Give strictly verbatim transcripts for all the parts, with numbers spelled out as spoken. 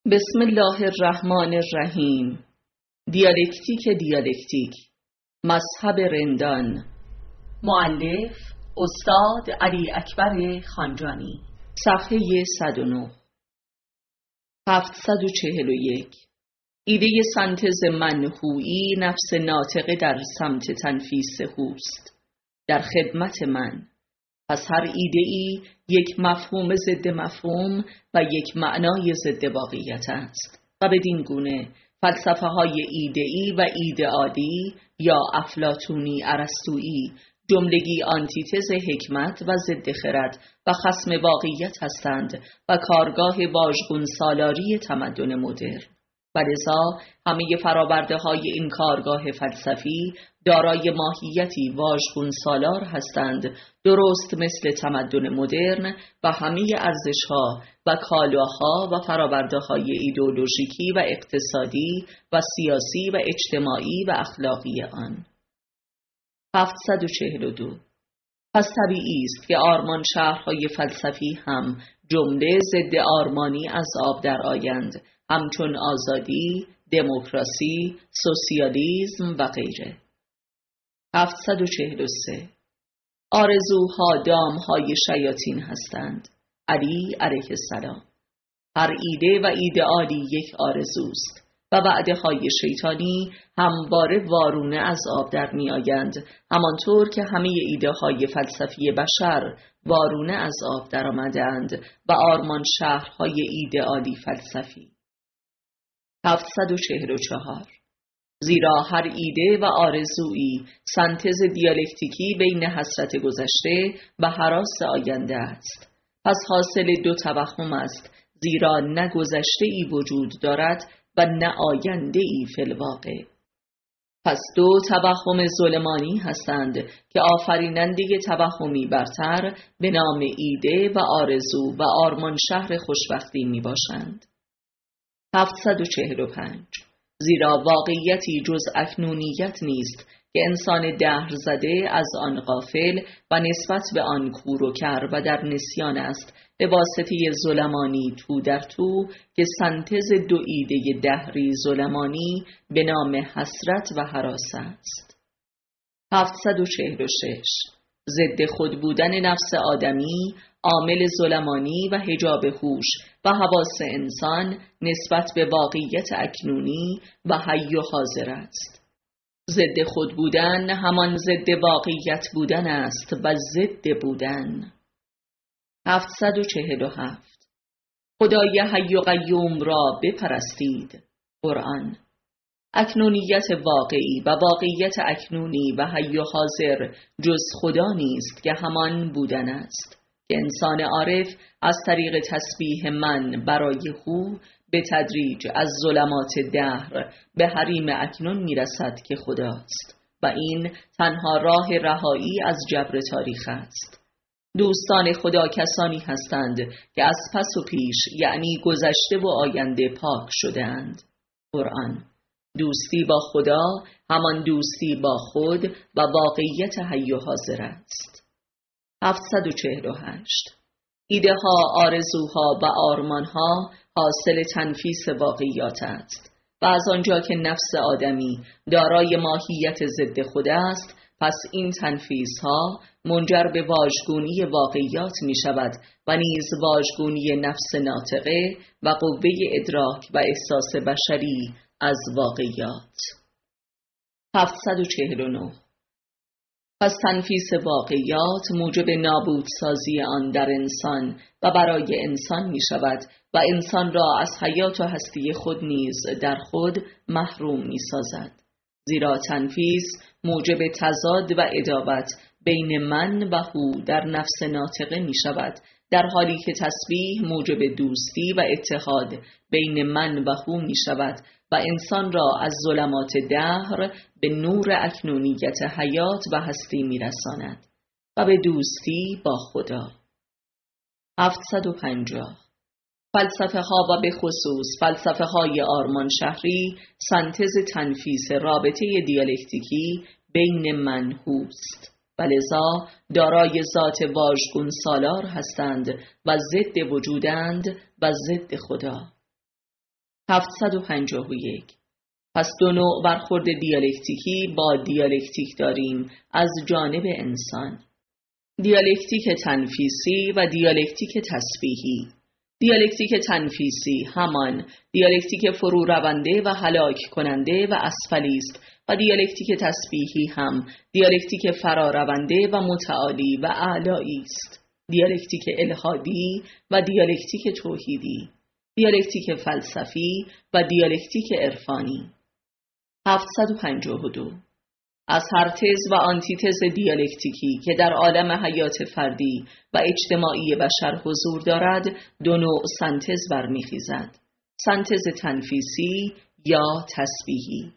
بسم الله الرحمن الرحیم. دیالکتیک دیالکتیک، مذهب رندان. مؤلف استاد علی اکبر خانجانی. صفحه صد و نه. هفتصد و چهل و یک. ایده سنتز منهویی نفس ناطقه در سمت تنفیس هوست در خدمت من. پس هر ایده ای یک مفهوم ضد مفهوم و یک معنای ضد واقعیت است و بدین گونه فلسفه های ایده ای و ایدئالی یا افلاطونی ارسطویی جملگی آنتیتز حکمت و ضد خرد و خصم واقعیت هستند و کارگاه واژگون سالاری تمدن مدرن. و لذا همه فرآورده های این کارگاه فلسفی دارای ماهیتی واژگون سالار هستند، درست مثل تمدن مدرن و همه ارزش‌ها و کالاها و فرآورده های ایدئولوژیکی و اقتصادی و سیاسی و اجتماعی و اخلاقی آن. هفتصد و چهل و دو. پس طبیعی است که آرمان شهرهای فلسفی هم جمله ضد آرمانی از آب در آیند، همچون آزادی، دموکراسی، سوسیالیسم و غیره. هفتصد و چهل و سه. آرزوها دامهای شیاطین هستند. علی علیه السلام. هر ایده و ایدئالی یک آرزوست و وعده های شیطانی همواره وارونه از آب در می آیند، همانطور که همه ایده های فلسفی بشر وارونه از آب در آمدند و آرمان شهرهای ایدئالی فلسفی. هفتصد و چهل و چهار. زیرا هر ایده و آرزویی سنتز دیالکتیکی بین حسرت گذشته و هراس آینده است. پس حاصل دو توهم است، زیرا نه گذشته ای وجود دارد و نه آینده ای فی الواقع. پس دو توهم ظلمانی هستند که آفریننده توهمی برتر به نام ایده و آرزو و آرمان شهر خوشبختی می باشند. هفتصد و چهل و پنج. زیرا واقعیتی جز اکنونیت نیست که انسان دهر زده از آن غافل و نسبت به آن کور و کر و در نسیان است، به واسطه ظلمانی تو در تو که سنتز دو ایده دهری ظلمانی به نام حسرت و هراس است. هفتصد و چهل و شش. ضد خود بودن نفس آدمی عامل ظلمانی و حجاب هوش و حواس انسان نسبت به واقعیت اکنونی و حی و حاضر است. ضد خود بودن همان ضد واقعیت بودن است و ضد بودن. هفتصد و چهل و هفت. خدای حی و قیوم را بپرستید. قرآن. اکنونیت واقعی و واقعیت اکنونی و حی و حاضر جز خدا نیست که همان بودن است، که انسان عارف از طریق تسبیح من برای هو به تدریج از ظلمات دهر به حریم اکنون میرسد که خداست و این تنها راه رهایی از جبر تاریخ است. دوستان خدا کسانی هستند که از پس و پیش یعنی گذشته و آینده پاک شده‌اند. قرآن. دوستی با خدا همان دوستی با خود و واقعیت حی و حاضر است. هفتصد و چهل و هشت. ایده ها، آرزوها و آرمانها حاصل تنفیس واقعیات است و از آنجا که نفس آدمی دارای ماهیت ضد خود است، پس این تنفیس ها منجر به واژگونی واقعیات می شود و نیز واژگونی نفس ناطقه و قوه ادراک و احساس بشری از واقعیات. هفتصد و چهل و نه. پس تنفیس واقعیات موجب نابود سازی آن در انسان و برای انسان می شود و انسان را از حیات و هستی خود نیز در خود محروم می سازد. زیرا تنفیس موجب تضاد و عداوت بین من و هو در نفس ناطقه می شود، در حالی که تسبیح موجب دوستی و اتحاد بین من و هو می شود و انسان را از ظلمات دهر به نور اکنونیت حیات و هستی می رساند و به دوستی با خدا. هفتصد و پنجاه. فلسفه ها و به خصوص فلسفه های آرمان شهری سنتز تنفیس رابطه دیالکتیکی بین من هوست و لذا دارای ذات واژگون سالار هستند و ضد وجودند و ضد خدا. هفتصد و پنجاه و یک. پس دو نوع برخورد دیالکتیکی با دیالکتیک داریم از جانب انسان: دیالکتیک تنفیسی و دیالکتیک تسبیحی. دیالکتیک تنفیسی همان دیالکتیک فرو رونده و هلاک کننده و اسفلی است و دیالکتیک تسبیحی هم دیالکتیک فرا رونده و متعالی و اعلایی است. دیالکتیک الحادی و دیالکتیک توحیدی، دیالکتیک فلسفی و دیالکتیک عرفانی. هفتصد و پنجاه و دو. از هر تز و آنتیتز دیالکتیکی که در عالم حیات فردی و اجتماعی بشر حضور دارد دو نوع سنتز برمیخیزد: سنتز تنفیسی یا تسبیحی.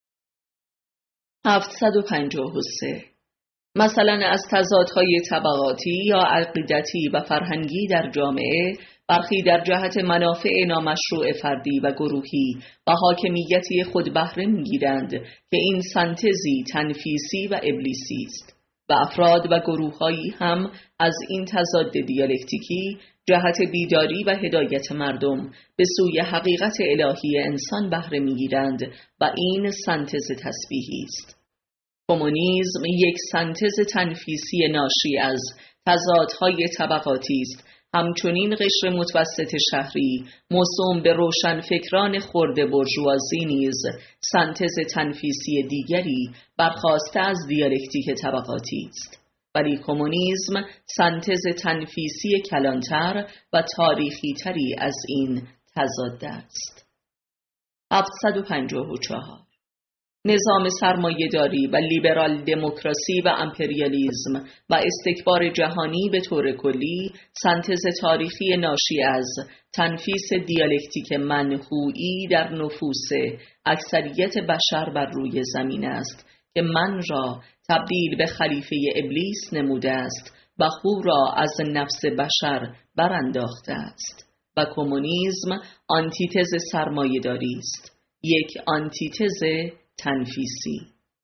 هفتصد و پنجاه و سه. مثلا از تضادهای طبقاتی یا عقیدتی و فرهنگی در جامعه، برخی در جهت منافع نامشروع فردی و گروهی و حاکمیتی خود بهره می‌گیرند که این سنتزی تنفیسی و ابلیسی است و افراد و گروه‌هایی هم از این تضاد دیالکتیکی جهت بیداری و هدایت مردم به سوی حقیقت الهی انسان بهره می‌گیرند و این سنتز تسبیحی است. کمونیسم یک سنتز تنفیسی ناشی از تضادهای طبقاتی است. همچنین قشر متوسط شهری موسوم به روشنفکران خرد برجوازی نیز سنتز تنفیسی دیگری برخاسته از دیالکتیک طبقاتی است، ولی کمونیسم سنتز تنفیسی کلانتر و تاریخی تری از این تضاد است. هفتصد و پنجاه و چهار. نظام سرمایه‌داری و لیبرال دموکراسی و امپریالیسم و استکبار جهانی به طور کلی سنتز تاریخی ناشی از تنفیس دیالکتیک منحوئی در نفوس اکثریت بشر بر روی زمین است که من را تبدیل به خلیفه ابلیس نموده است و خو را از نفس بشر برانداخته است و کمونیسم آنتیتز سرمایه‌داری است، یک آنتیتز تنفیسی.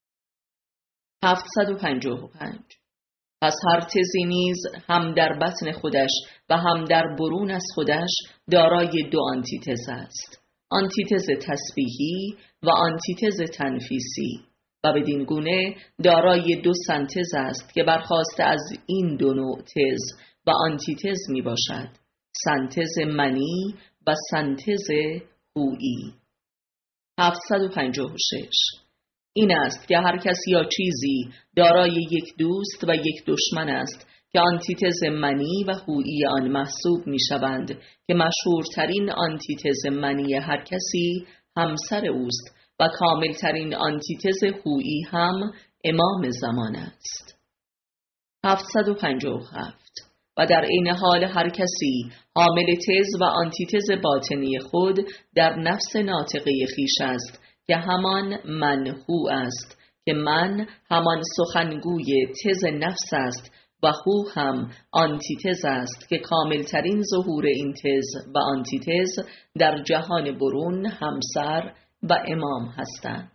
هفتصد و پنجاه و پنج. پس هر تزی نیز هم در بطن خودش و هم در برون از خودش دارای دو آنتیتز است: آنتیتز تسبیحی و آنتیتز تنفیسی، و بدین گونه دارای دو سنتز است که برخاسته از این دو نوع تز و آنتیتز می باشد: سنتز منی و سنتز هوئی. هفتصد و پنجاه و شش. این است که هر کس یا چیزی دارای یک دوست و یک دشمن است که آنتیتز منی و هوئی آن محسوب می شوند که مشهورترین آنتیتز منی هر کسی همسر اوست و کاملترین آنتیتز هوئی هم امام زمان است. هفتصد و پنجاه و هفت. و در این حال هر کسی حامل تز و آنتیتز باطنی خود در نفس ناطقه خیش است که همان من هو است، که من همان سخنگوی تز نفس است و هو هم آنتیتز است که کاملترین ظهور این تز و آنتیتز در جهان برون همسر و امام هستند.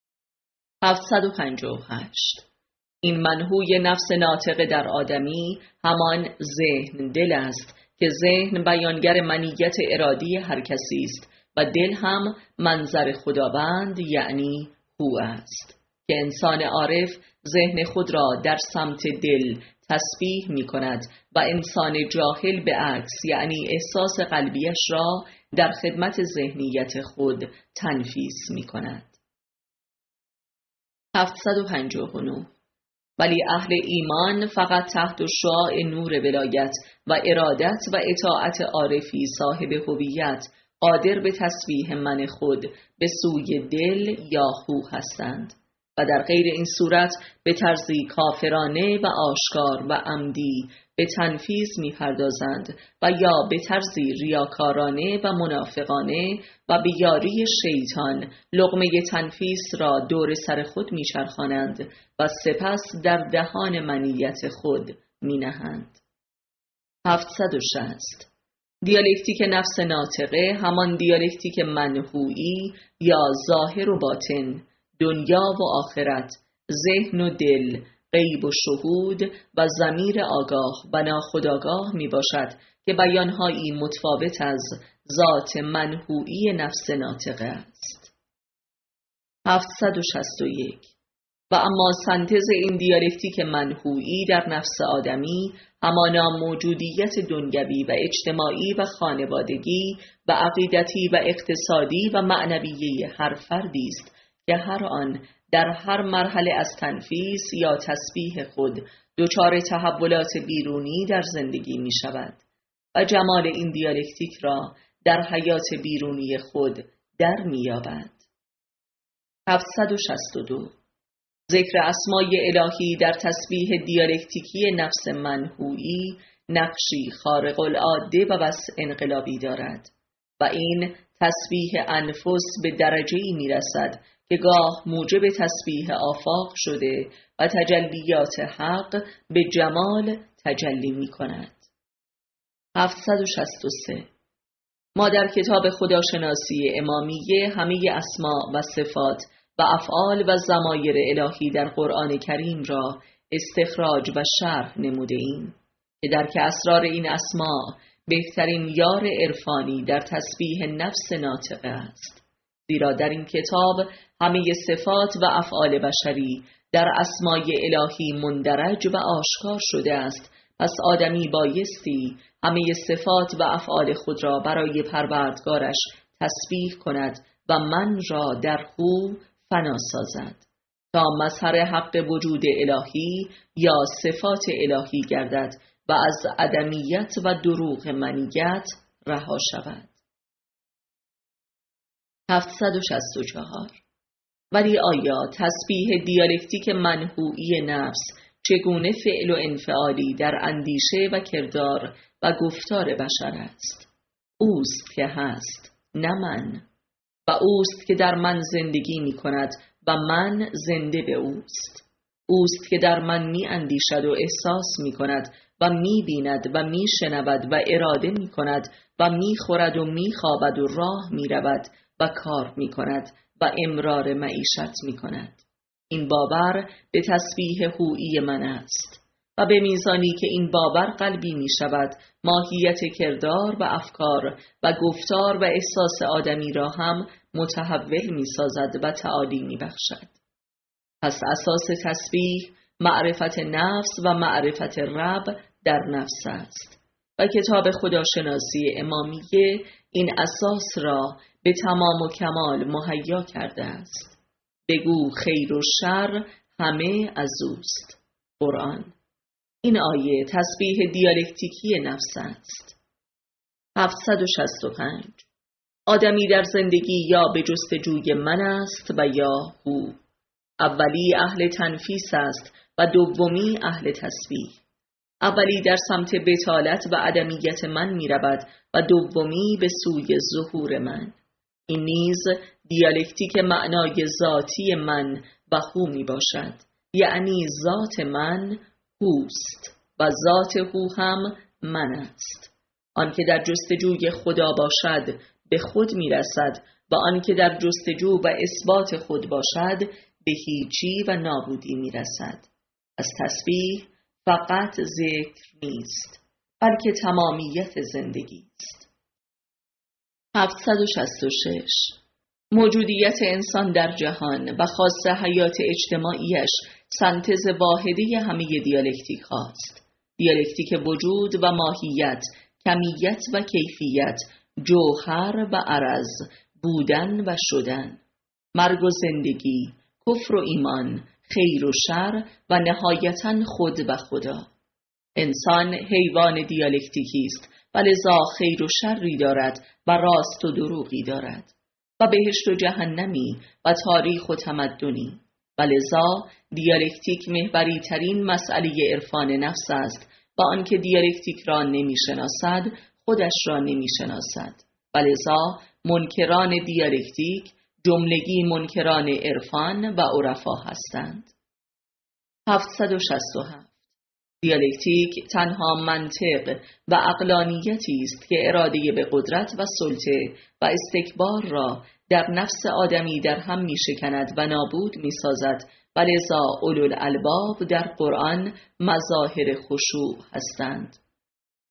هفتصد و پنجاه و هشت. این منهوی نفس ناطقه در آدمی همان ذهن دل است که ذهن بیانگر منیت ارادی هر کسی است و دل هم منظر خداوند یعنی هو است، که انسان عارف ذهن خود را در سمت دل تسبیح می کند و انسان جاهل به عکس یعنی احساس قلبیش را در خدمت ذهنیت خود تنفیس می کند. هفتصد و پنجاه و نه. ولی اهل ایمان فقط تحت شعاع نور ولایت و ارادت و اطاعت عارفی صاحب هویت قادر به تسبیح من خود به سوی دل یا هو هستند و در غیر این صورت به طرزی کافرانه و آشکار و عمدی به تنفیذ می پردازند و یا به طرزی ریاکارانه و منافقانه و به یاری شیطان لقمه تنفیس را دور سر خود می چرخانند و سپس در دهان منیت خود می نهند. هفتصد و شصت. دیالکتیک نفس ناطقه همان دیالکتیک منحوئی یا ظاهر و باطن، دنیا و آخرت، ذهن و دل، غیب و شهود و ضمیر آگاه و ناخودآگاه می باشد که بیانهایی متفاوت از ذات منهوئی نفس ناطقه است. هفتصد و شصت و یک. و اما سنتز این دیالکتیک منهوئی در نفس آدمی همانا موجودیت دنیوی و اجتماعی و خانوادگی و عقیدتی و اقتصادی و معنویه هر فردی است که هر آن در هر مرحله از تنفیس یا تسبیح خود دچار تحولات بیرونی در زندگی می شود و جمال این دیالکتیک را در حیات بیرونی خود در می یابد. هفتصد و شصت و دو. ذکر اسمای الهی در تسبیح دیالکتیکی نفس منهوئی نقشی خارق العاده و بس انقلابی دارد و این تسبیح انفس به درجه‌ای می‌رسد که گاه موجب تسبیح آفاق شده و تجلیات حق به جمال تجلی می‌کند. هفتصد و شصت و سه. ما در کتاب خداشناسی امامیه همه اسما و صفات و افعال و ضمایر الهی در قرآن کریم را استخراج و شرح نموده ایم که درک اسرار این اسما بهترین یار عرفانی در تسبیح نفس ناطقه است، زیرا در این کتاب همه صفات و افعال بشری در اسمای الهی مندرج و آشکار شده است. پس آدمی بایستی همه صفات و افعال خود را برای پروردگارش تسبیح کند و من را در خو فنا سازد تا مظهر حق وجود الهی یا صفات الهی گردد و از عدمیت و دروغ منیت رها شود. هفتصد و شصت و چهار. ولی آیا تسبیح دیالکتیک منهوئی نفس چگونه فعل و انفعالی در اندیشه و کردار و گفتار بشر است؟ اوست که هست، نه من، و اوست که در من زندگی می کند و من زنده به اوست. اوست که در من می اندیشد و احساس می کند و می بیند و می شنود و اراده می کند و می خورد و می خوابد و راه می رود و کار می کند و امرار معیشت می کند. این باور به تسبیح هوئی من است و به میزانی که این باور قلبی می شود ماهیت کردار و افکار و گفتار و احساس آدمی را هم متحول می سازد و تعالی می بخشد. پس اساس تسبیح معرفت نفس و معرفت رب در نفس است و کتاب خداشناسی امامیه این اساس را به تمام و کمال مهیا کرده است. بگو خیر و شر همه از اوست. قرآن. این آیه تسبیح دیالکتیکی نفس است. هفتصد و شصت و پنج. آدمی در زندگی یا به جستجوی من است و یا هو. اولی اهل تنفیس است و دومی اهل تسبیح. اولی در سمت بطالت و عدمیت من می رود و دومی به سوی ظهور من. این نیز دیالکتیک معنای ذاتی من و هو می باشد، یعنی ذات من هوست و ذات هو هم من است. آنکه در جستجوی خدا باشد به خود می رسد و آنکه در جستجو و اثبات خود باشد به هیچی و نابودی می رسد. از تسبیح فقط ذکر نیست، بلکه تمامیت زندگی است. هفتصد و شصت و شش. موجودیت انسان در جهان و خاص حیات اجتماعیش سنتز واحده همه دیالکتیک هاست. دیالکتیک وجود و ماهیت، کمیت و کیفیت، جوهر و عرض، بودن و شدن، مرگ و زندگی، کفر و ایمان، خیر و شر و نهایتاً خود و خدا. انسان حیوان دیالکتیکی است و لذا خیر و شری دارد و راست و دروغی دارد و بهشت و جهنمی و تاریخ و تمدنی و لذا دیالکتیک محوری ترین مسئله عرفان نفس است و آنکه دیالکتیک را نمی شناسد خودش را نمی شناسد و لذا منکران دیالکتیک جملگی منکران عرفان و عرفا هستند. هفتصد و شصت و هفت. دیالکتیک تنها منطق و عقلانیتی است که اراده به قدرت و سلطه و استکبار را در نفس آدمی در هم می شکند و نابود می سازد و لذا اولوالالباب در قرآن مظاهر خشوع هستند.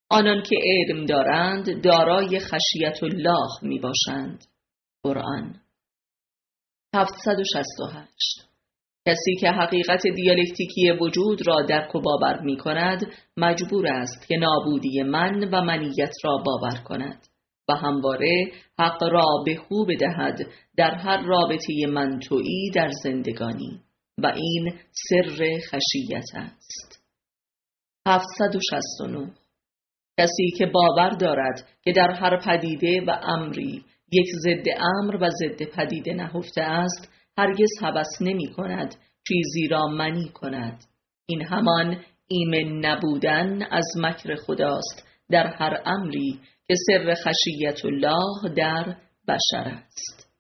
آنان که علم دارند دارای خشیت الله می باشند. قرآن. هفتصد و شصت و هشت. کسی که حقیقت دیالکتیکی وجود را درک و باور می کند مجبور است که نابودی من و منیت را باور کند و همواره حق را به خو بدهد در هر رابطه من تویی در زندگانی و این سر خشیت است. هفتصد و شصت و نه. کسی که باور دارد که در هر پدیده و امری یک ضد امر و ضد پدیده نهفته است هرگز هوس نمی کند چیزی را منی کند. این همان ایمن نبودن از مکر خداست در هر امری که سر خشیت الله در بشر است.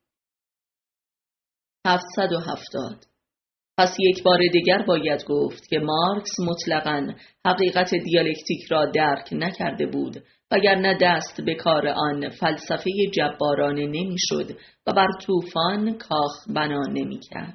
هفتصد و هفتاد. پس یک بار دیگر باید گفت که مارکس مطلقاً حقیقت دیالکتیک را درک نکرده بود وگرنه دست به کار آن فلسفه جبارانه نمیشد و بر طوفان کاخ بنا نمیکرد.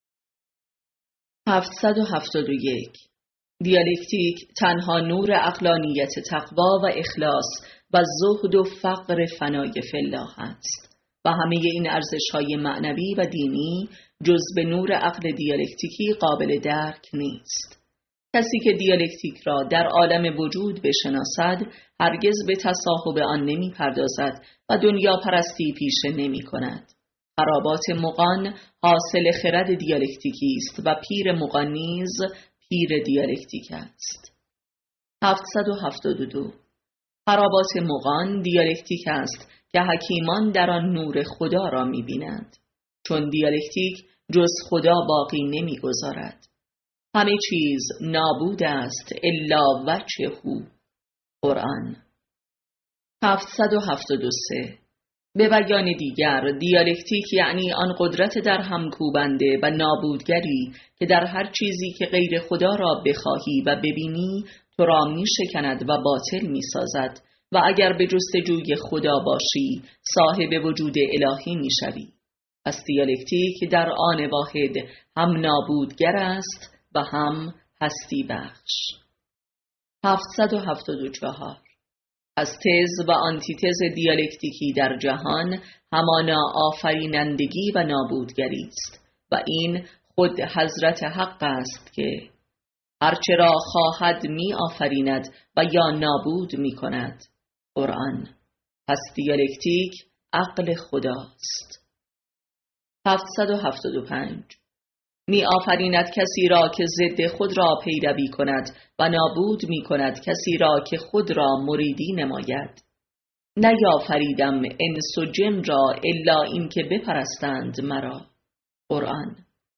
هفتصد و هفتاد و یک. دیالکتیک تنها نور عقلانیت تقوا و اخلاص و زهد و فقر فنای فی الله است و همه این ارزش‌های معنوی و دینی جز به نور عقل دیالکتیکی قابل درک نیست. کسی که دیالکتیک را در عالم وجود بشناسد هرگز به تصاحب آن نمی پردازد و دنیا پرستی پیشه نمی کند. خرابات مغان حاصل خرد دیالکتیکی است و پیر مغان نیز پیر دیالکتیک است. هفتصد و هفتاد و دو. خرابات مغان دیالکتیک است که حکیمان در آن نور خدا را می بینند، چون دیالکتیک جز خدا باقی نمی گذارد. همه چیز نابود است الا وجهه. قرآن. هفتصد و هفتاد و سه. به بیان دیگر دیالکتیک یعنی آن قدرت در هم کوبنده و نابودگری که در هر چیزی که غیر خدا را بخواهی و ببینی تو را می شکند و باطل می سازد و اگر به جستجوی خدا باشی صاحب وجود الهی می شوی. پس دیالکتیک در آن واحد هم نابودگر است و هم هستی بخش. هفتصد و هفتاد و چهار. از تز و آنتیتز دیالکتیکی در جهان همانا آفرینندگی و نابودگری است و این خود حضرت حق است که هرچه را خواهد می آفریند و یا نابود می کند. قرآن. پس دیالکتیک عقل خداست. هفتصد و هفتاد و پنج. می آفریند کسی را که ضد خود را پیروی کند و نابود می کند کسی را که خود را مریدی نماید. نیافریدم انس و جن را الا این که بپرستند مرا. قرآن.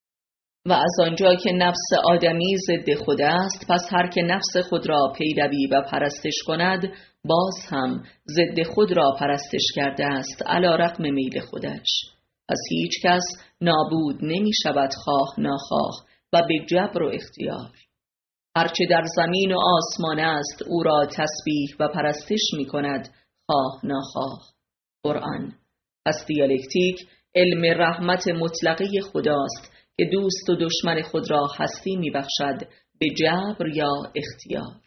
و از آنجا که نفس آدمی ضد خود است پس هر که نفس خود را پیروی و پرستش کند باز هم ضد خود را پرستش کرده است علی رغم میل خودش. پس هیچ کس نابود نمی شود خواه ناخواه و به جبر و اختیار. هرچه در زمین و آسمان است او را تسبیح و پرستش می کند خواه ناخواه. قرآن. پس دیالکتیک علم رحمت مطلقه خداست که دوست و دشمن خود را هستی می بخشد به جبر یا اختیار.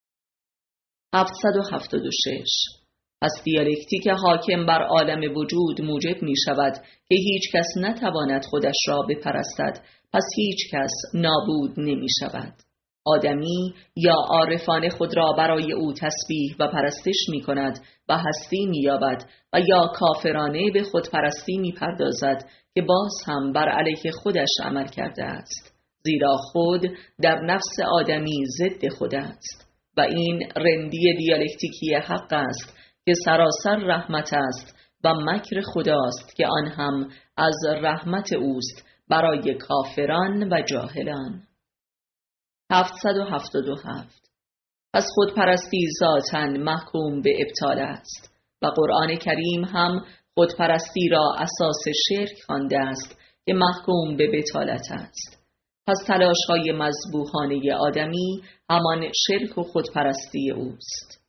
هفتصد و هفتاد و شش. پس دیالکتیک حاکم بر عالم وجود موجب می شود که هیچ کس نتواند خودش را بپرستد پس هیچ کس نابود نمی شود. آدمی یا عارفان خود را برای او تسبیح و پرستش می کند و هستی می یابد و یا کافرانه به خود پرستی می پردازد که باز هم بر علیه خودش عمل کرده است، زیرا خود در نفس آدمی ضد خود است و این رندی دیالکتیکی حق است که سراسر رحمت است و مکر خداست که آن هم از رحمت اوست برای کافران و جاهلان. هفتصد و هفتاد و هفت. پس خودپرستی ذاتاً محکوم به ابطال است و قرآن کریم هم خودپرستی را اساس شرک خوانده است که محکوم به بطالت است. پس تلاش‌های مذبوحانه آدمی همان شرک و خودپرستی اوست.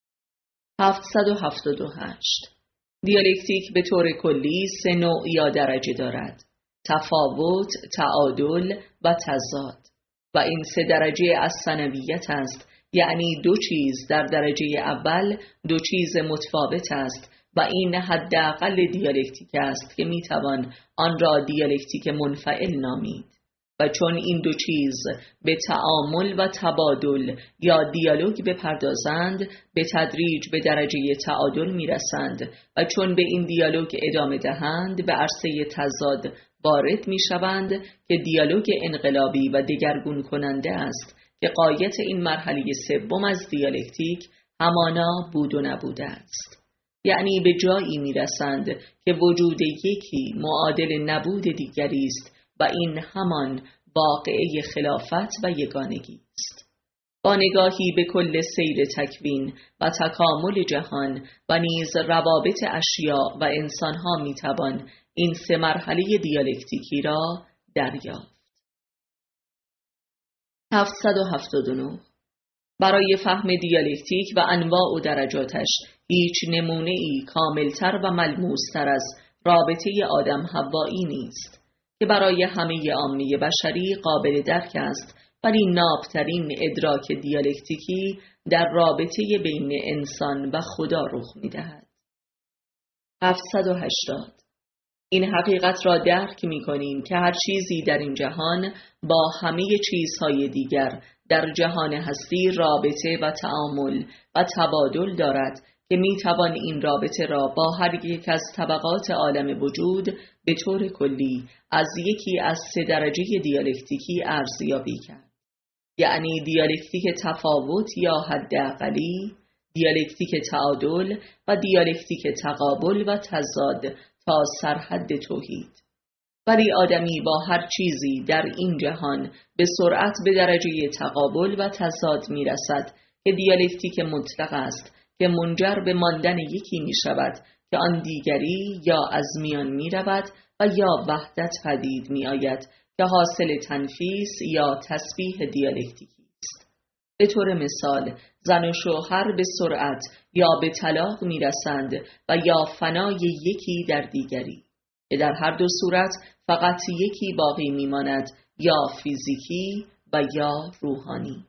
هفتصد و هفتاد و هشت. دیالکتیک به طور کلی سه نوع یا درجه دارد: تفاوت، تعادل و تضاد، و این سه درجه از ثانویت است یعنی دو چیز در درجه اول دو چیز متفاوت است و این حداقل دیالکتیک است که میتوان آن را دیالکتیک منفعل نامید. و چون این دو چیز به تعامل و تبادل یا دیالوگ بپردازند، به تدریج به درجه تعادل میرسند و چون به این دیالوگ ادامه دهند، به عرصه تضاد وارد میشوند که دیالوگ انقلابی و دگرگون کننده است که غایت این مرحله سوم از دیالکتیک همانا بود و نبوده است. یعنی به جایی میرسند که وجود یکی معادل نبود دیگری است و این همان واقعه خلافت و یگانگی است. با نگاهی به کل سیر تکوین و تکامل جهان و نیز روابط اشیاء و انسانها میتوان این سه مرحله دیالکتیکی را دریافت. هفتصد و هفتاد و نه. برای فهم دیالکتیک و انواع و درجاتش هیچ نمونه‌ای کاملتر و ملموس‌تر از رابطه آدم حوایی نیست که برای همه عامه بشری قابل درک است، ولی نابترین ادراک دیالکتیکی در رابطه بین انسان و خدا رخ می‌دهد. هفتصد و هشتاد. این حقیقت را درک می‌کنیم که هر چیزی در این جهان با همه چیزهای دیگر در جهان هستی رابطه و تعامل و تبادل دارد که میتوان این رابطه را با هر یک از طبقات عالم وجود به طور کلی از یکی از سه درجه دیالکتیکی ارزیابی کرد. یعنی دیالکتیک تفاوت یا حداقلی، دیالکتیک تعادل و دیالکتیک تقابل و تضاد تا سرحد توحید. ولی آدمی با هر چیزی در این جهان به سرعت به درجه تقابل و تضاد می رسد که دیالکتیک مطلق است که منجر به ماندن یکی می شود که آن دیگری یا از میان می رود و یا وحدت پدید می آید که حاصل تنفیس یا تسبیح دیالکتیکی است. به طور مثال زن و شوهر به سرعت یا به طلاق می رسند و یا فنای یکی در دیگری که در هر دو صورت فقط یکی باقی می ماند، یا فیزیکی و یا روحانی.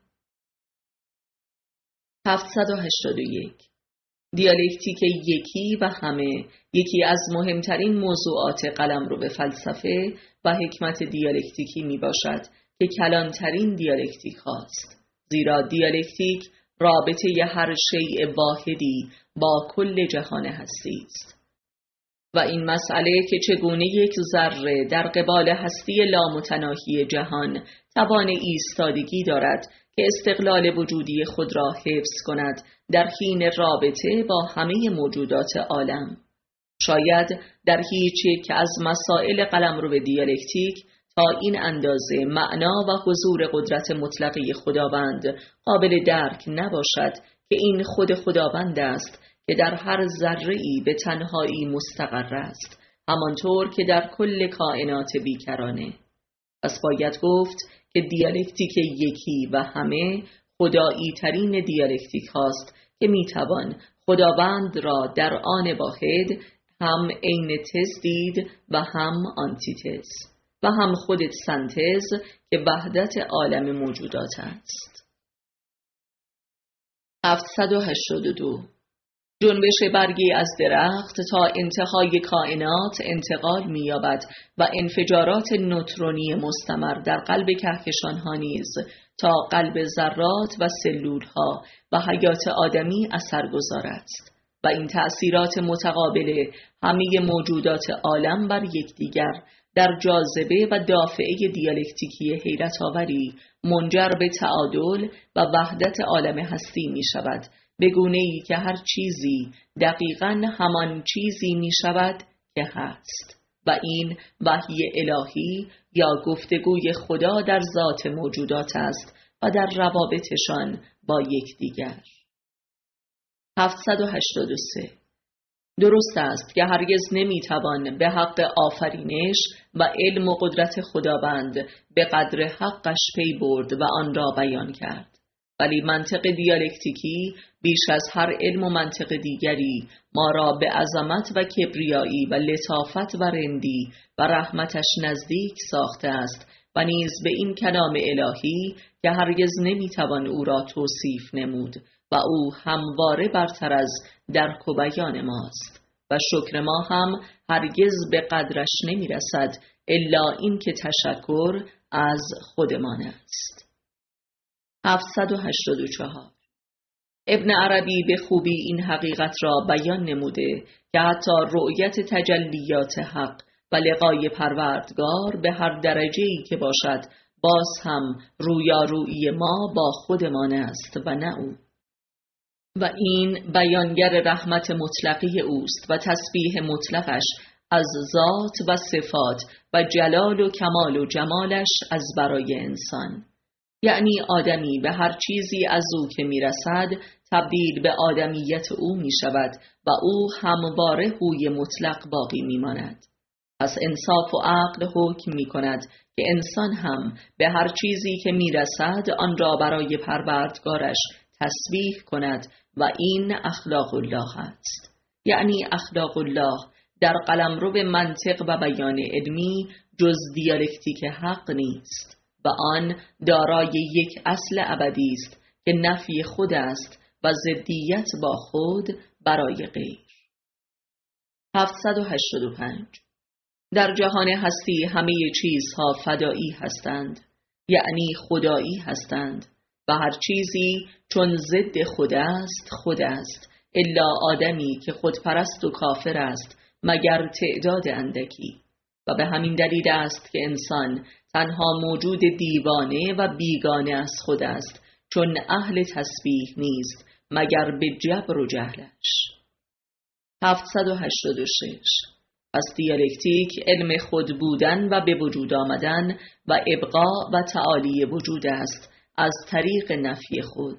هفتصد و هشتاد و یک. دیالکتیک یکی و همه یکی از مهمترین موضوعات قلمرو به فلسفه و حکمت دیالکتیکی می باشد که کلانترین دیالکتیک هاست، زیرا دیالکتیک رابطه ی هر شیء واحدی با کل جهان هستی است. و این مسئله که چگونه یک ذره در قبال هستی لامتناهی جهان توان ایستادگی دارد که استقلال وجودی خود را حفظ کند در حین رابطه با همه موجودات عالم، شاید در هیچ یک از مسائل قلمرو دیالکتیک تا این اندازه معنا و حضور قدرت مطلقه خداوند قابل درک نباشد که این خود خداوند است که در هر ذره‌ای به تنهایی مستقر است، همانطور که در کل کائنات بیکرانه. پس باید گفت که دیالکتیک یکی و همه خدایی ترین دیالکتیک هاست که میتوان خداوند را در آن واحد هم عین تز دید و هم آنتی تز و هم خود سنتز که وحدت عالم موجودات است. هفتصد و هشتاد و دو. جنبش برگی از درخت تا انتهای کائنات انتقال می‌یابد و انفجارات نوترونی مستمر در قلب کهکشان‌ها نیز تا قلب ذرات و سلول‌ها و حیات آدمی اثرگذار است و این تأثیرات متقابل همه موجودات عالم بر یکدیگر در جاذبه و دافعه دیالکتیکی حیرت‌آوری منجر به تعادل و وحدت عالم هستی می‌شود، به گونه‌ای که هر چیزی دقیقاً همان چیزی می شود که هست و این وحی الهی یا گفتگوی خدا در ذات موجودات است و در روابطشان با یکدیگر. هفتصد و هشتاد و سه. درست است که هرگز نمیتوان به حق آفرینش و علم و قدرت خداوند به قدر حقش پی برد و آن را بیان کرد، ولی منطق دیالکتیکی بیش از هر علم و منطق دیگری ما را به عظمت و کبریایی و لطافت و رندی و رحمتش نزدیک ساخته است و نیز به این کلام الهی که هرگز نمیتوان او را توصیف نمود و او همواره برتر از درک و بیان ماست و شکر ما هم هرگز به قدرش نمیرسد الا این که تشکر از خودمان است. هفتصد و هشتاد و چهار. ابن عربی به خوبی این حقیقت را بیان نموده که حتی رؤیت تجلیات حق و لقای پروردگار به هر درجه‌ای که باشد باز هم رویارویی ما با خودمان است و نه او، و این بیانگر رحمت مطلقی اوست و تسبیح مطلقش از ذات و صفات و جلال و کمال و جمالش از برای انسان، یعنی آدمی به هر چیزی از او که میرسد تبدیل به آدمیت او می شود و او همواره هوی مطلق باقی می ماند. پس انصاف و عقل حکم می کند که انسان هم به هر چیزی که می رسد آن را برای پروردگارش تسبیح کند و این اخلاق الله است. یعنی اخلاق الله در قلمرو منطق و بیان علمی جز دیالکتیک حق نیست و آن دارای یک اصل ابدی است که نفی خود است و ضدیت با خود برای غیر. هفتصد و هشتاد و پنج. در جهان هستی همه چیزها فدایی هستند، یعنی خدایی هستند و هر چیزی چون ضد خود است خود است، الا آدمی که خودپرست و کافر است مگر تعداد اندکی، و به همین دلیل است که انسان تنها موجود دیوانه و بیگانه از خود است، چون اهل تسبیح نیست مگر به جبر و جهلش. هفتصد و هشتاد و شش. پس دیالکتیک علم خود بودن و به وجود آمدن و ابقاء و تعالی وجود است از طریق نفی خود.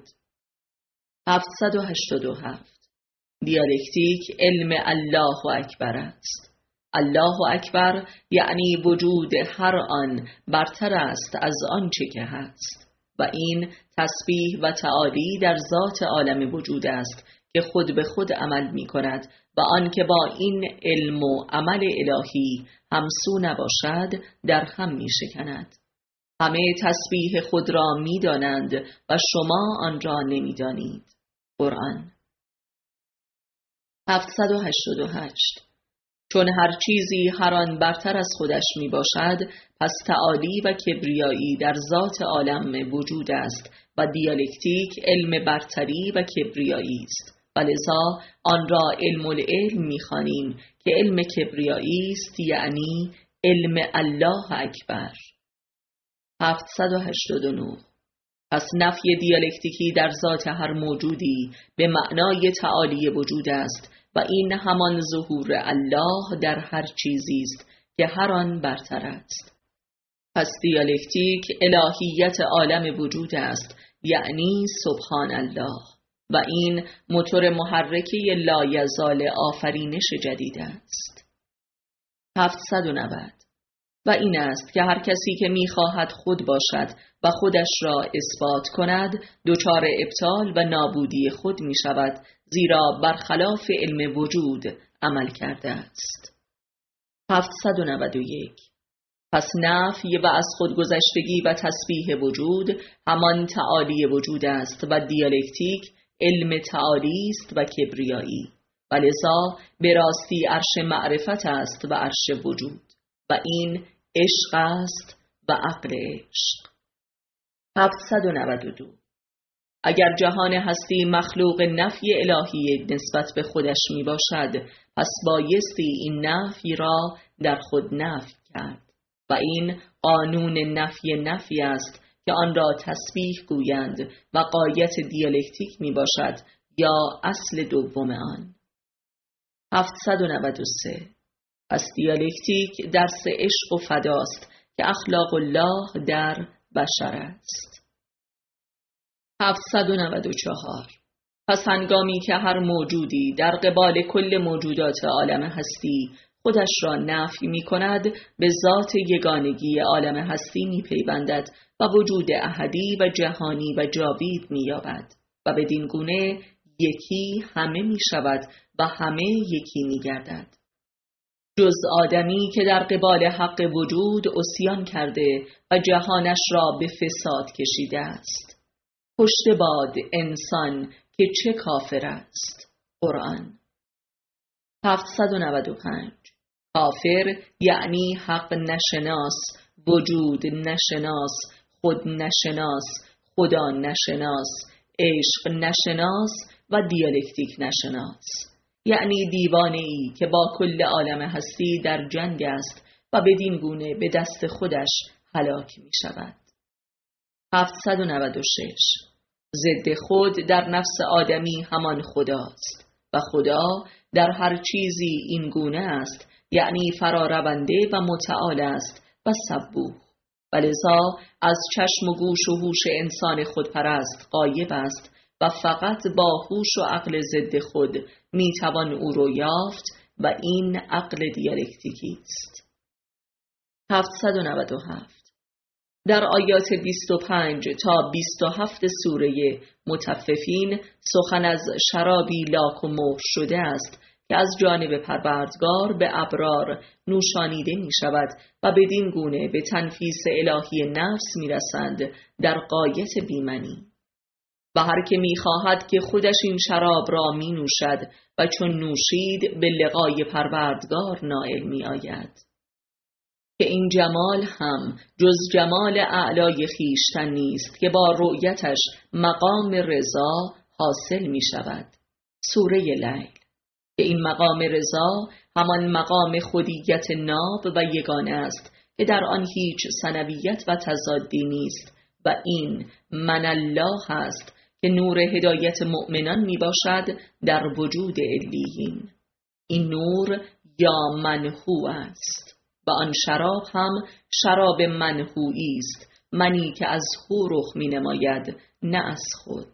هفتصد و هشتاد و هفت. دیالکتیک علم الله اکبر است. الله اکبر یعنی وجود هر آن برتر است از آنچه که هست و این تسبیح و تعالی در ذات عالم وجود است که خود به خود عمل می کند و آن که با این علم و عمل الهی همسو نباشد در هم می شکند. همه تسبیح خود را می دانند و شما آن را نمی دانید. قرآن. هفتصد و هشتاد و هشت. چون هر چیزی هر آن برتر از خودش می باشد، پس تعالی و کبریایی در ذات عالم وجود است و دیالکتیک علم برتری و کبریایی است و لذا آن را علم العلم می خوانیم که علم کبریایی است، یعنی علم الله اکبر. هفتصد و هشتاد و نه. پس نفی دیالکتیکی در ذات هر موجودی به معنای تعالی وجود است و این همان ظهور الله در هر چیزی است که هر آن برتر است. پس دیالکتیک الهیت عالم وجود است، یعنی سبحان الله، و این موتور محرکه لایزال آفرینش جدید است. هفتصد و نود. و این است که هر کسی که می‌خواهد خود باشد و خودش را اثبات کند دچار ابطال و نابودی خود می شود، زیرا برخلاف علم وجود عمل کرده است. هفتصد و نود و یک. پس نفی و از خودگذشتگی و تسبیح وجود همان تعالی وجود است و دیالکتیک علم تعالی است و کبریایی و لذا به راستی عرش معرفت است و عرش وجود و این عشق است و عقل عشق. هفتصد و نود و دو. اگر جهان هستی مخلوق نفی الهی نسبت به خودش می باشد، پس بایستی این نفی را در خود نفی کرد و این قانون نفی نفی است که آن را تسبیح گویند و غایت دیالکتیک می باشد یا اصل دوم آن. هفتصد و نود و سه. پس دیالکتیک درس عشق و فداست که اخلاق الله در بشر است. هفتصد و نود و چهار. پس هنگامی که هر موجودی در قبال کل موجودات عالم هستی خودش را نفی می کند، به ذات یگانگی عالم هستی می پیوندد و وجود احدی و جهانی و جاوید می یابد و بدین گونه یکی همه می شود و همه یکی می گردد. جز آدمی که در قبال حق وجود عصیان کرده و جهانش را به فساد کشیده است. کشته باد انسان که چه کافر است. قرآن. هفتصد و نود و پنج. کافر یعنی حق نشناس، وجود نشناس، خود نشناس، خدا نشناس، عشق نشناس و دیالکتیک نشناس، یعنی دیوانه ای که با کل عالم هستی در جنگ است و بدین گونه به دست خودش هلاک می شود. هفتصد و نود و شش. ضد خود در نفس آدمی همان خداست و خدا در هر چیزی این گونه است، یعنی فرارونده و متعال است و سبوح، و لذا از چشم و گوش و هوش انسان خودپرست غایب است و فقط با هوش و عقل ضد خود میتوان او را یافت و این عقل دیالکتیکی است. هفتصد و نود و هفت. در آیات بیست و پنج تا بیست و هفت سوره مطففین سخن از شرابی لاک و مهر شده است که از جانب پروردگار به ابرار نوشانیده می شود و بدین گونه به تنفیس الهی نفس می رسند در غایت بیمنی. و هر که می خواهد که خودش این شراب را می نوشد و چون نوشید به لقای پروردگار نائل می آید. که این جمال هم جز جمال اعلای خیشتن نیست که با رؤیتش مقام رضا حاصل می شود. سوره لیل. که این مقام رضا همان مقام خودیت ناب و یگانه است که در آن هیچ ثنویت و تضادی نیست و این من الله است که نور هدایت مؤمنان می باشد در وجود علیین. این نور یا منحو است و آن شراب هم شراب منحویی است، منی که از هو رخ می نماید نه از خود.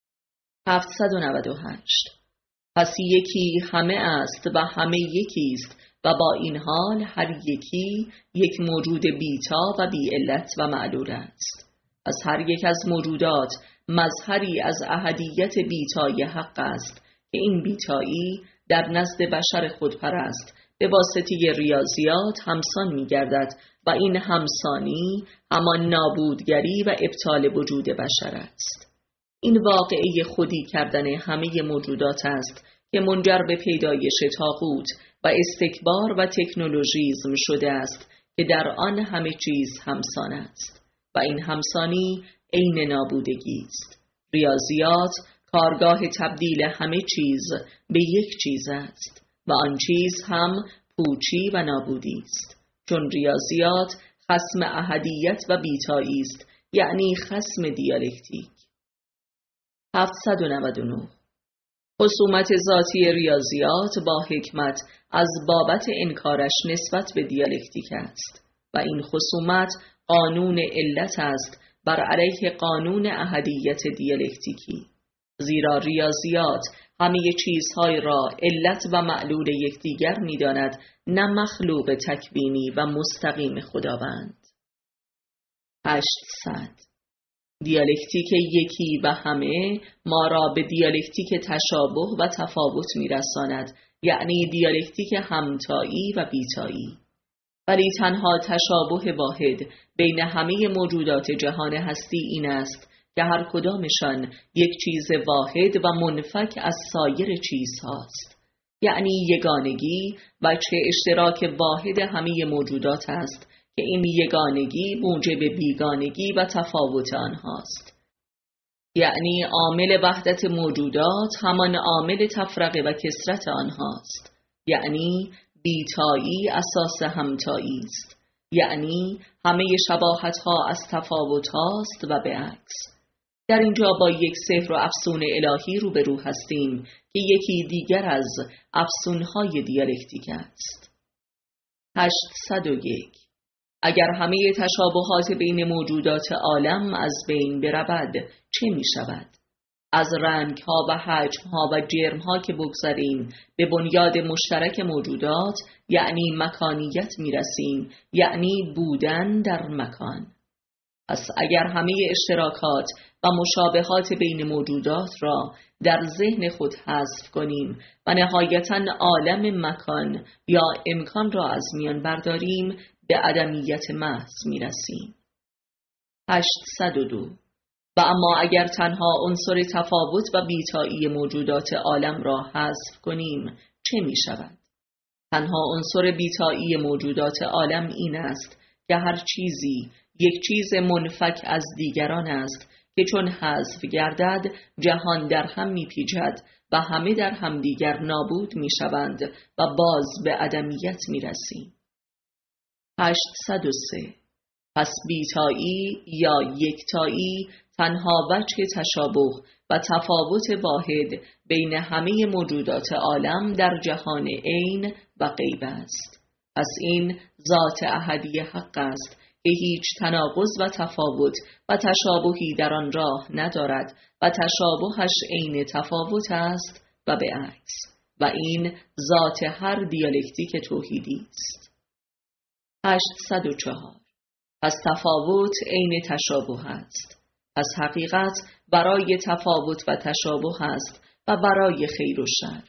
هفتصد و نود و هشت. پس یکی همه است و همه یکی است و با این حال هر یکی یک موجود بیتا و بی علت و معلول است. از هر یک از موجودات مظهری از احدیت بیتای حق است که این بیتایی در نزد بشر خودپرست به واسطه ریاضیات همسان می گردد و این همسانی همان نابودگری و ابطال وجود بشر است. این واقعه خودی کردن همه موجودات است که منجر به پیدایش طاغوت و استکبار و تکنولوژیزم شده است که در آن همه چیز همسان است و این همسانی عین نابودگی است. ریاضیات کارگاه تبدیل همه چیز به یک چیز است و آن چیز هم پوچی و نابودی است، چون ریاضیات خصم احدیت و بیتایی است، یعنی خصم دیالکتیک. هفتصد و نود و نه. خصومت ذاتی ریاضیات با حکمت از بابت انکارش نسبت به دیالکتیک است و این خصومت قانون علت است بر علیه قانون احدیت دیالکتیکی، زیرا ریاضیات همه چیزهای را علت و معلول یکدیگر می‌داند، نه مخلوق تکوینی و مستقیم خداوند. هشتصد. دیالکتیک یکی و همه ما را به دیالکتیک تشابه و تفاوت می‌رساند، یعنی دیالکتیک همتایی و بیتایی. ولی تنها تشابه واحد بین همه موجودات جهان هستی این است که هر کدامشان یک چیز واحد و منفک از سایر چیزهاست، یعنی یگانگی و چه اشتراک واحد همه موجودات است که این یگانگی موجب بیگانگی و تفاوت آنهاست، یعنی عامل وحدت موجودات همان عامل تفرقه و کثرت آنهاست، یعنی بیتایی اساس همتایی است، یعنی همه شباهت ها از تفاوت هاست و به عکس. در اینجا با یک سحر و افسون الهی روبرو هستیم که یکی دیگر از افسونهای دیالکتیک است. هشتصد و یک. اگر همه تشابهات بین موجودات عالم از بین برود چه می شود؟ از رنگ ها و حجم ها و جرم ها که بگذاریم به بنیاد مشترک موجودات یعنی مکانیت می رسیم، یعنی بودن در مکان. پس اگر همه اشتراکات و مشابهات بین موجودات را در ذهن خود حذف کنیم و نهایتاً عالم مکان یا امکان را از میان برداریم، به عدمیت محض میرسیم. هشتصد و دو. و اما اگر تنها عنصر تفاوت و بیتایی موجودات عالم را حذف کنیم چه می شود؟ تنها عنصر بیتایی موجودات عالم این است که هر چیزی یک چیز منفک از دیگران است که چون حذف گردد جهان در هم می پیچد و همه در هم دیگر نابود می شوند و باز به عدمیت می رسیم. هشتصد و سه. پس بیتایی یا یکتایی تنها وجه تشابه و تفاوت واحد بین همه موجودات عالم در جهان عین و غیب است. پس این ذات احدی حق است که هیچ تناقض و تفاوت و تشابهی در آن راه ندارد و تشابهش عین تفاوت است و به عکس، و این ذات هر دیالکتیک توحیدی است. هشتصد و چهار. پس تفاوت عین تشابه است. پس حقیقت برای تفاوت و تشابه است و برای خیر و شر.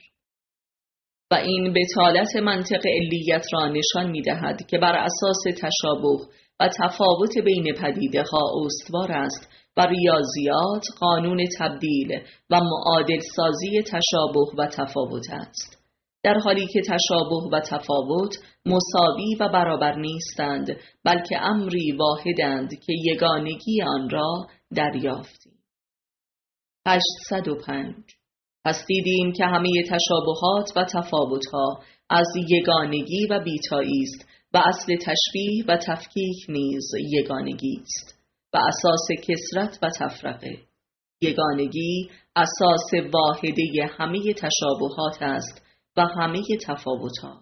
و این بطالت منطق علیت را نشان می دهد که بر اساس تشابه و تفاوت بین پدیده ها استوار است و ریاضیات قانون تبدیل و معادل سازی تشابه و تفاوت است، در حالی که تشابه و تفاوت مساوی و برابر نیستند، بلکه امری واحدند که یگانگی آن را دریافتیم. هشتصد و پنج. پس دیدیم که همه تشابهات و تفاوتها از یگانگی و بیتایی است و اصل تشبیه و تفکیک نیز یگانگی است و اساس کثرت و تفرقه. یگانگی اساس واحده همه تشابهات است و همه تفاوتها.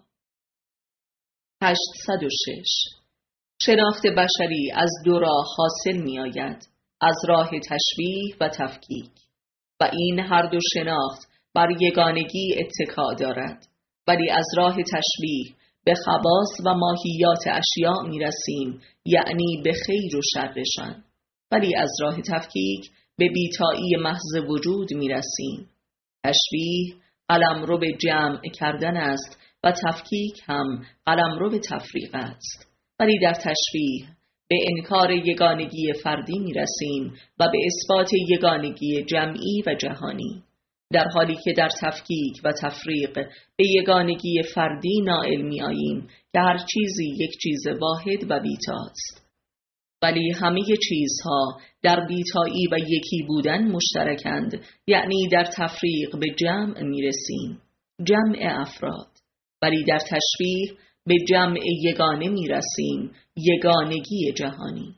هشتصد و شش. شناخت بشری از دو راه حاصل می آید، از راه تشبیه و تفکیک، و این هر دو شناخت بر یگانگی اتکا دارد، ولی از راه تشبیه به خواص و ماهیات اشیاء می رسیم، یعنی به خیر و شرشان، ولی از راه تفکیک به بیتایی محض وجود می رسیم. تشبیه قلمرو به جمع کردن است و تفکیک هم قلمرو به تفریق است، ولی در تشبیه به انکار یگانگی فردی می رسیم و به اثبات یگانگی جمعی و جهانی، در حالی که در تفکیک و تفریق به یگانگی فردی نائل می آییم که هر چیزی یک چیز واحد و بیتاست، ولی همه چیزها در بیتایی و یکی بودن مشترکند، یعنی در تفریق به جمع می رسیم، جمع افراد، ولی در تشبیه به جمع یگانه می رسیم، یگانگی جهانی.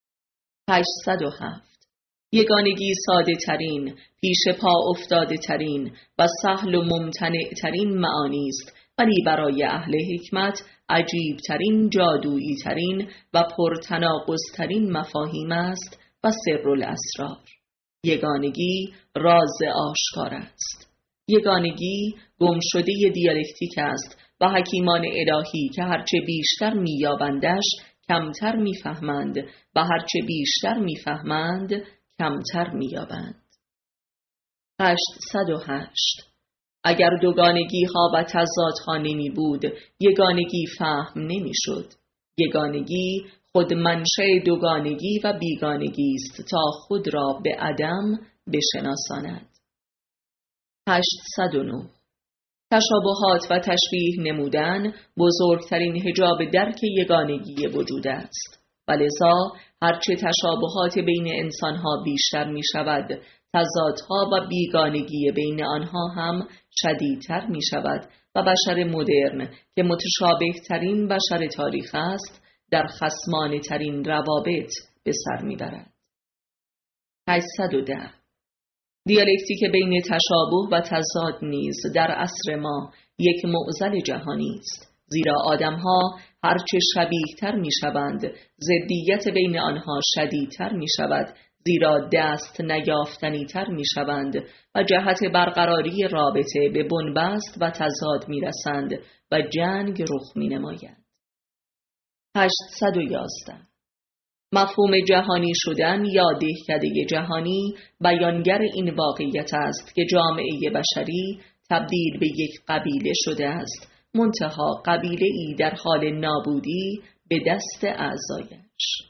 هشتصد و هفت. یگانگی ساده ترین، پیش پا افتاده ترین و سهل و ممتنع ترین معانی است، ولی برای اهل حکمت عجیب ترین، جادویی ترین و پرتناقض ترین مفاهیم است و سر الاسرار. یگانگی راز آشکار است. یگانگی گمشده دیالکتیک است و حکیمان الهی که هرچه بیشتر میابندش کمتر میفهمند و هرچه بیشتر میفهمند کمتر میابند. هشتصد و هشت. اگر دوگانگی ها و تضادها نمی بود، یگانگی فهم نمی شد. یگانگی خود منشأ دوگانگی و بیگانگی است تا خود را به عدم بشناساند. هشتصد و نه. تشابهات و تشبیه نمودن بزرگترین حجاب درک یگانگی وجود است، ولذا هرچه تشابهات بین انسانها بیشتر می شود، تضادها و بیگانگی بین آنها هم شدیدتر می شود و بشر مدرن که متشابه ترین بشر تاریخ است، در خصمانه ترین روابط به سر می برد. هشتصد و ده. دیالکتیک بین تشابه و تضاد نیز در عصر ما یک معضل جهانی است، زیرا آدمها هرچه شبیه‌تر می شوند، ضدیت بین آنها شدیدتر می شود، زیرا دست نیافتنی تر می شوند و جهت برقراری رابطه به بنبست و تضاد می رسند و جنگ رخ می نماید. هشتصد و یازده. مفهوم جهانی شدن یا دهکده جهانی بیانگر این واقعیت است که جامعه بشری تبدیل به یک قبیله شده است، منتها قبیله ای در حال نابودی به دست اعضایش.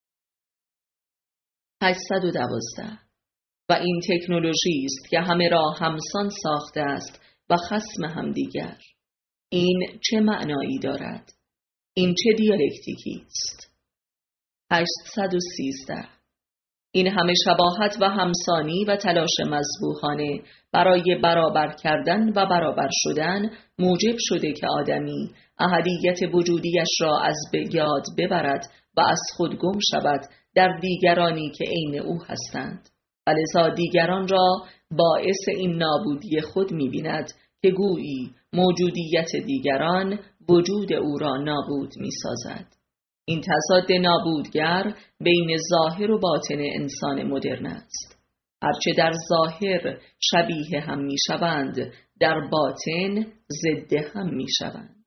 هشتصد و دوازده. و این تکنولوژی است که همه را همسان ساخته است و خصم همدیگر. این چه معنایی دارد؟ این چه دیالکتیکی است؟ هشتصد و سیزده. این همه شباهت و همسانی و تلاش مذبوحانه برای برابر کردن و برابر شدن موجب شده که آدمی احدیت وجودیش را از یاد ببرد و از خود گم شود در دیگرانی که عین او هستند، و لذا دیگران را باعث این نابودی خود می‌بیند که گویی موجودیت دیگران وجود او را نابود می‌سازد. این تضاد نابودگر بین ظاهر و باطن انسان مدرن است. هرچه در ظاهر شبیه هم می‌شوند، در باطن ضد هم می‌شوند.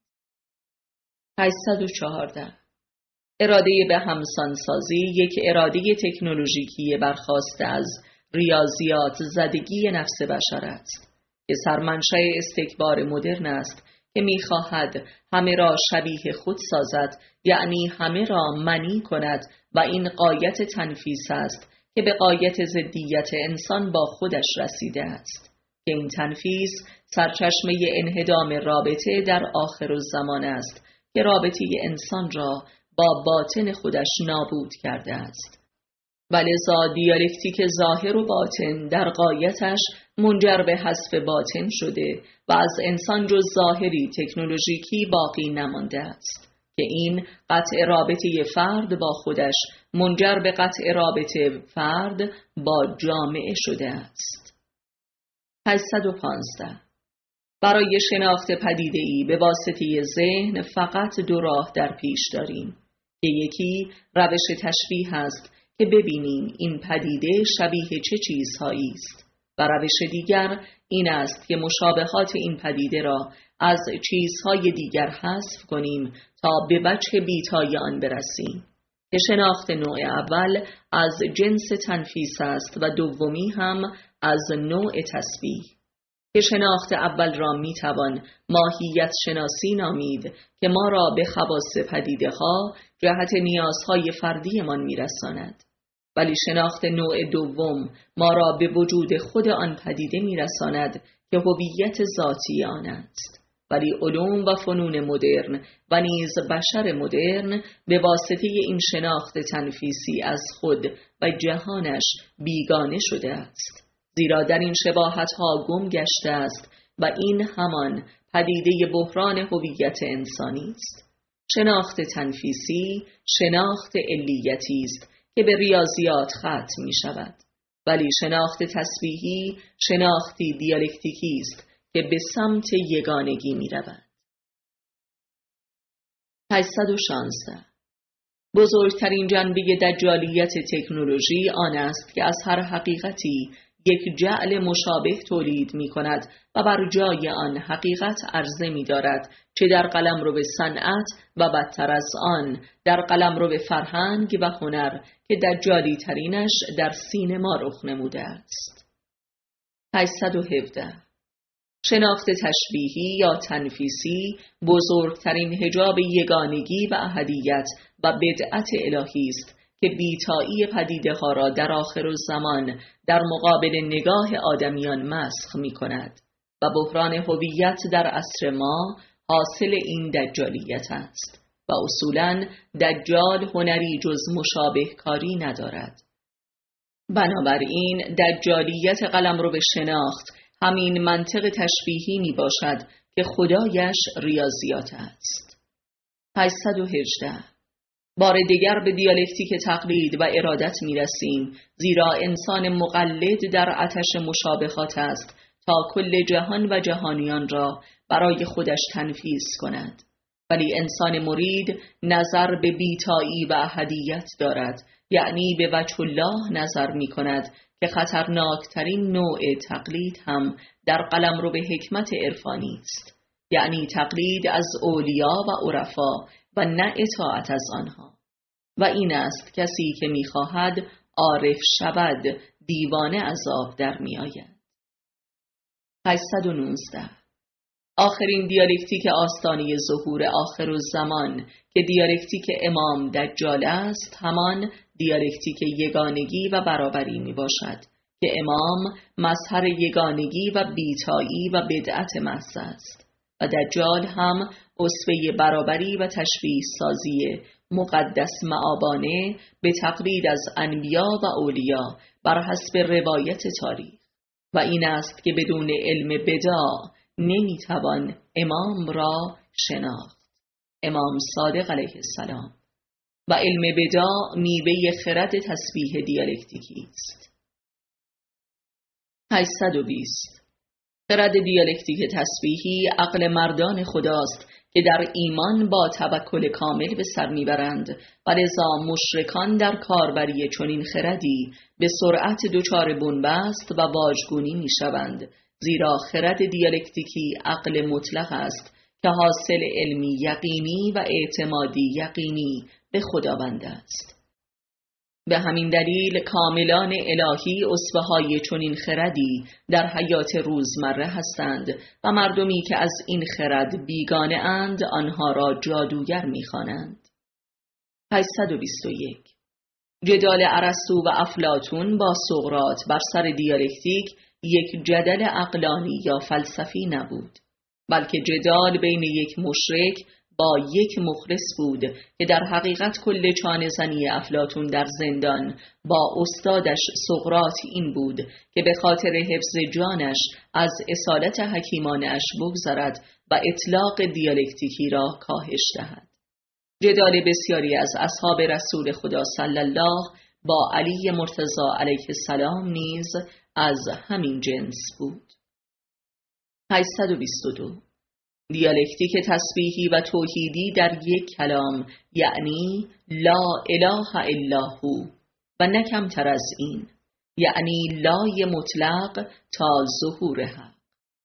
هشتصد و چهارده. اراده به همسانسازی یک اراده تکنولوژیکی برخاسته از ریاضیات زدگی نفس بشر است که سرمنشأ استکبار مدرن است که می‌خواهد همه را شبیه خود سازد، یعنی همه را منی کند، و این غایت تنفیس است که به غایت ضدیت انسان با خودش رسیده است که این تنفیس سرچشمه انهدام رابطه در آخرالزمان است که رابطه انسان را با باطن خودش نابود کرده است. ولذا دیالکتیک ظاهر و باطن در غایتش منجر به حذف باطن شده و از انسان جز ظاهری تکنولوژیکی باقی نمانده است که این قطع رابطه فرد با خودش منجر به قطع رابطه فرد با جامعه شده است. هشتصد و پانزده. برای شناخت پدیده‌ای به واسطه ذهن فقط دو راه در پیش داریم که یکی روش تشبیه است که ببینیم این پدیده شبیه چه چیزهایی است، و روش دیگر این است که مشابهات این پدیده را از چیزهای دیگر حذف کنیم تا به وجه بیتای آن برسیم که شناخت نوع اول از جنس تنفیس است و دومی هم از نوع تسبیح که شناخت اول را میتوان ماهیت شناسی نامید که ما را به خواص پدیده ها جهت نیازهای فردیمان میرساند، ولی شناخت نوع دوم ما را به وجود خود آن پدیده میرساند که هویت ذاتی آن است. ولی علوم و فنون مدرن و نیز بشر مدرن به واسطه این شناخت تنفیسی از خود و جهانش بیگانه شده است، زیرا در این شباهت‌ها گم گشته است و این همان پدیده بحران هویت انسانی است. شناخت تنفیسی شناخت علیتی است که به ریاضیات ختم می شود، ولی شناخت تسبیحی شناختی دیالکتیکی است که به سمت یگانگی می رود. هشتصد و شانزده. بزرگترین جنبه دجالیت تکنولوژی آن است که از هر حقیقتی یک جعل مشابه تولید می کند و بر جای آن حقیقت عرضه می دارد، چه در قلمرو صنعت و بدتر از آن در قلمرو فرهنگ و هنر که دجالی ترینش در سینما رخ نموده است. هشتصد و هفده. شناخت تشبیهی یا تنفیسی بزرگترین حجاب یگانگی و احدیت و بدعت الهی است که بیتایی پدیده ها را در آخر الزمان در مقابل نگاه آدمیان مسخ می کند و بحران هویت در عصر ما حاصل این دجالیت است و اصولاً دجال هنری جز مشابه کاری ندارد. بنابراین دجالیت قلمرو به شناخت همین منطق تشبیهی می باشد که خدایش ریاضیات است. هشتصد و هجده. بار دیگر به دیالکتیک تقلید و ارادت می رسیم، زیرا انسان مقلد در آتش مشابهات است تا کل جهان و جهانیان را برای خودش تنفیذ کند، ولی انسان مرید نظر به بیتایی و احدیت دارد، یعنی به وجه الله نظر می کند که خطرناکترین نوع تقلید هم در قلمرو به حکمت عرفانی است، یعنی تقلید از اولیا و عرفا و نه اطاعت از آنها. و این است کسی که می‌خواهد عارف شود دیوانه عذاب در می‌آید. هشتصد و نوزده. آخرین دیالکتیک آستانه ظهور آخرالزمان که دیالکتیک امام دجال است، همان دیالکتیک یگانگی و برابری می باشد که امام مظهر یگانگی و بیتایی و بدعت محض است و دجال هم اسوه برابری و تشبیه سازی مقدس مآبانه به تقلید از انبیا و اولیا بر حسب روایت تاریخ. و این است که بدون علم بدع نمیتوان امام را شناخت، امام صادق علیه السلام. و علم بدع میوه خرد تسبیح دیالکتیکی است. هشتصد و بیست. خرد دیالکتیک تسبیحی عقل مردان خداست که در ایمان با توکل کامل به سر میبرند و لذا مشرکان در کاربری چنین خردی به سرعت دچار بنبست و واژگونی میشوند، زیرا خرد دیالکتیکی عقل مطلق است که حاصل علمی یقینی و اعتمادی یقینی به خداوند است. به همین دلیل کاملان الهی اسوه‌های چنین خردی در حیات روزمره هستند و مردمی که از این خرد بیگانه اند آنها را جادوگر می‌خوانند. هشتصد و بیست و یک. جدال ارسطو و افلاطون با سقراط بر سر دیالکتیک یک جدل عقلانی یا فلسفی نبود، بلکه جدال بین یک مشرک با یک مخلص بود که در حقیقت کل چانه زنی افلاطون در زندان با استادش سقراط این بود که به خاطر حفظ جانش از اصالت حکیمانش بگذرد و اطلاق دیالکتیکی را کاهش دهد. جدال بسیاری از اصحاب رسول خدا صلی الله با علی مرتضی علیه السلام نیز از همین جنس بود. هشتصد و بیست و دو. دیالکتیک تسبیحی و توحیدی در یک کلام یعنی لا اله الا هو و نه کمتر از این، یعنی لای مطلق تا ظهور حق.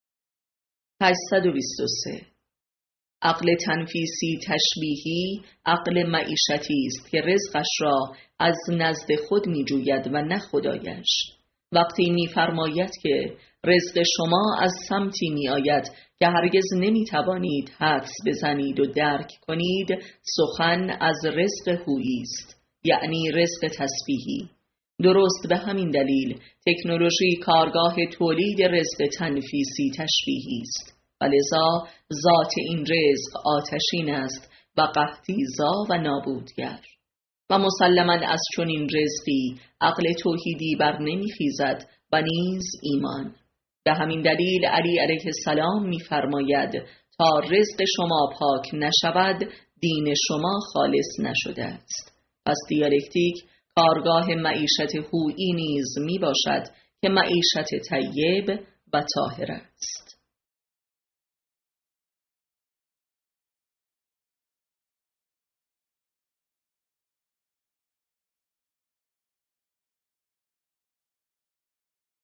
هشتصد و بیست و سه. عقل تنفیسی تشبیهی عقل معیشتی است که رزقش را از نزد خود می جوید و نه خدایش. وقتی می فرماید که رزق شما از سمتی می آید که هرگز نمی توانید حدس بزنید و درک کنید، سخن از رزق هویی است، یعنی رزق تسبیحی. درست به همین دلیل تکنولوژی کارگاه تولید رزق تنفیسی تشبیهی است و لذا ذات این رزق آتشین است و قحطی‌زا و نابودگر. و مسلماً از چنین رزقی عقل توحیدی بر نمیخیزد و نیز ایمان. به همین دلیل علی علیه السلام می‌فرماید تا رزق شما پاک نشود دین شما خالص نشده است. پس دیالکتیک کارگاه معیشت هویی نیز می باشد که معیشت طیب و طاهر است.